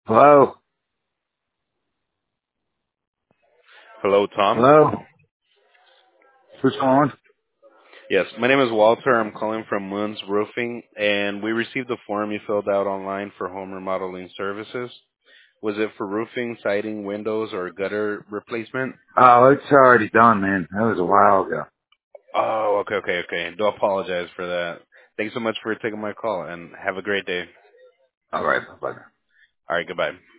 Hello? Hello, Tom. Hello? Who's calling? Yes, my name is Walter. I'm calling from Moon's Roofing, and we received a form you filled out online for home remodeling services. Was it for roofing, siding, windows, or gutter replacement? Oh, it's already done, man. That was a while ago. Oh, okay. Do apologize for that. Thanks so much for taking my call, and have a great day. All right, bye-bye. All right, goodbye.